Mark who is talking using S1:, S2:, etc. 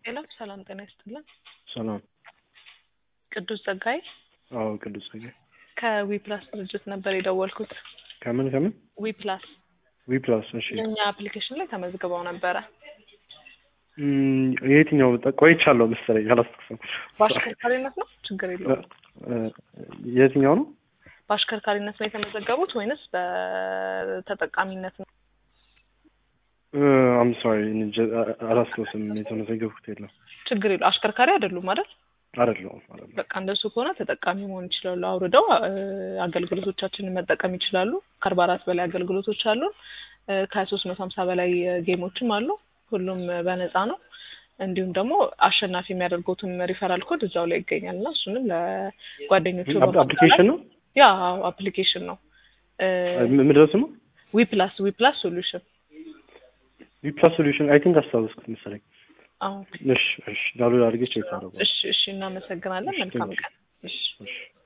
S1: ሰላም ጤና ይስጥልን።
S2: ሰላም
S1: ቅዱስ ጸጋይ
S2: አዎ ቅዱስ ጸጋይ
S1: ከዊፕላስ ድርጅት ነበር የደወልኩት።
S2: ከምን ዊፕላስ እሺ
S1: የኛ አፕሊኬሽን ላይ ተመዝግበው ነበረ።
S2: የትኛው ቆይቻለሁ መሰለኝ አላስታውስም።
S1: በአሽከርካሪነት ነው? ችግር የለውም።
S2: የትኛው ነው?
S1: በአሽከርካሪነት ነው የተመዘገቡት ወይንስ በተጠቃሚነት ነው?
S2: I'm sorry አላስታውስም የተመዘገብኩት የለም።
S1: ችግር የለውም። አሽከርካሪ አይደሉም አይደል?
S2: አይደለም።
S1: በቃ እንደሱ ከሆነ ተጠቃሚ መሆን ይችላሉ። አውርደው አገልግሎቶቻችንን መጠቀም ይችላሉ። ከ44 በላይ አገልግሎቶች አሉ። ከ350 በላይ ጌሞችም አሉ። ሁሉም በነፃ ነው። እንዲሁም ደግሞ አሸናፊ የሚያደርጉትም ሪፈራል ኮድ እዛው ላይ ይገኛልና እሱንም ለጓደኞቹ
S2: አፕሊኬሽን ነው።
S1: ያ አፕሊኬሽን ነው።
S2: ምንድነው ስሙ?
S1: ዊፕላስ ሶሉሽን
S2: I think አስታውስኩት መሰለኝ።
S1: አዎ
S2: እሺ ዳውንሎድ አድርጌ ቼክ አደረገው።
S1: እሺ እናመሰግናለን። መልካም ቀን። እሺ